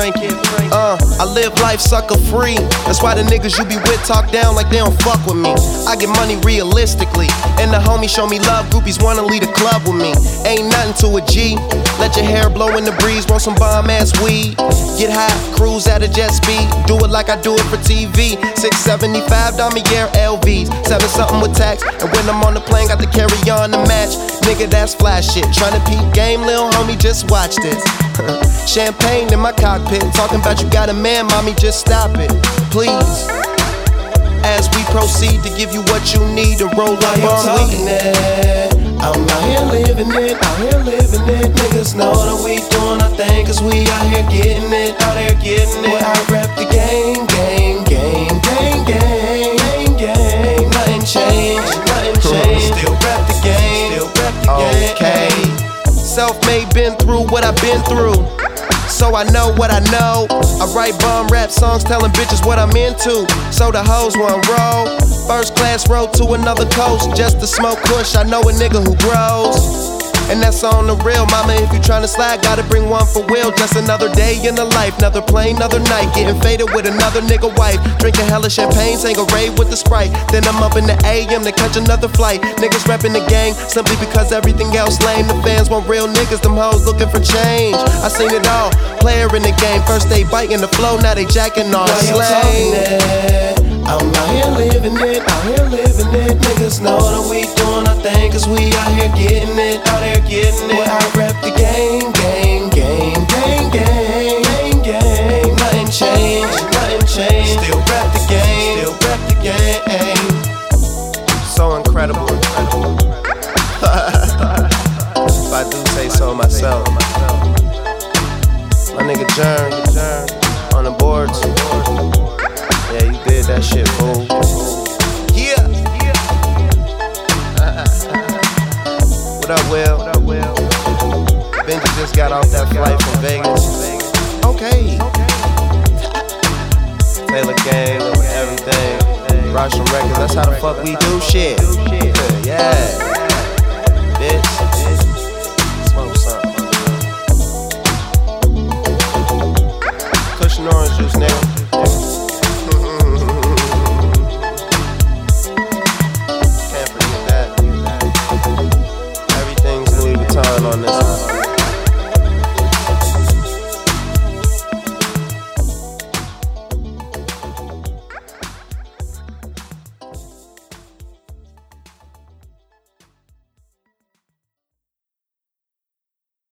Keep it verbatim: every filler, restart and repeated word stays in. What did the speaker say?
Frankie. Uh, I live life sucker free. That's why the niggas you be with talk down like they don't fuck with me. I get money realistically, and the homies show me love. Groupies wanna lead a club with me. Ain't nothing to a G. Let your hair blow in the breeze, want some bomb ass weed. Get high, cruise at a jet speed. Do it like I do it for T V. six seventy-five Damier L Vs, seven something with tax. And when I'm on the plane, got to carry on the match. Nigga, that's flash shit. Tryna peep game, lil' homie, just watch this. Champagne in my cockpit, talking about you got a man, mommy, just stop it, please. As we proceed to give you what you need to roll up on weed. I'm out here living it, out here living it. Niggas know that we doing our thing, cause we out here getting it, out here getting it. Boy, I rep the game, game, game, game, game, game, game. Nothing changed, nothing changed. Still rep the game, still rep the game. Okay. Self-made, been through what I've been through, so I know what I know. I write bum rap songs telling bitches what I'm into, so the hoes won't roll. First class road to another coast, just to smoke kush. I know a nigga who grows, and that's on the real. Mama, if you tryna slide, gotta bring one for Will. Just another day in the life, another plane, another night. Getting faded with another nigga wife. Drinking hella champagne, Tanqueray with the Sprite. Then I'm up in the A M to catch another flight. Niggas reppin' the gang, simply because everything else lame. The fans want real niggas, them hoes looking for change. I seen it all, player in the game. First they biting the flow, now they jacking on slang. I'm out here living it, out here living it. Niggas know that we doing our thing, cause we out here getting it, out here getting it. Boy, I rep the game, game, game, game, game, game, game. Nothing changed, nothing changed. Still rep the game, still rep the game. So incredible, incredible. If I do say so myself. My nigga Jern, on the boards. Yeah, you did that shit, fool. Yeah. What up, Will? What up, Will? Benji just got off that flight from Vegas. Okay. Taylor Gang, everything. Russian Records, that's how the fuck we do shit. Yeah.